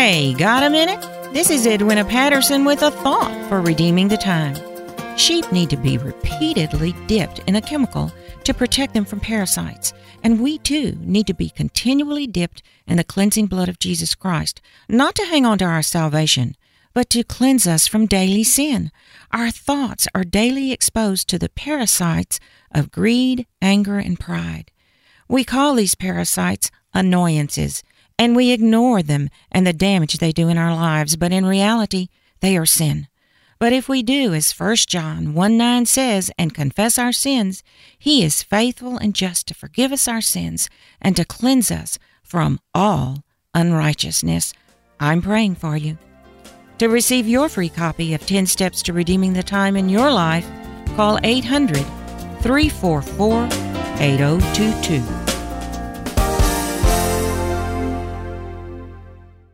Hey, got a minute? This is Edwina Patterson with a thought for redeeming the time. Sheep need to be repeatedly dipped in a chemical to protect them from parasites, and we too need to be continually dipped in the cleansing blood of Jesus Christ, not to hang on to our salvation, but to cleanse us from daily sin. Our thoughts are daily exposed to the parasites of greed, anger, and pride. We call these parasites annoyances, and we ignore them and the damage they do in our lives, but in reality, they are sin. But if we do, as 1 John 1:9 says, and confess our sins, He is faithful and just to forgive us our sins and to cleanse us from all unrighteousness. I'm praying for you. To receive your free copy of 10 Steps to Redeeming the Time in Your Life, call 800-344-8022.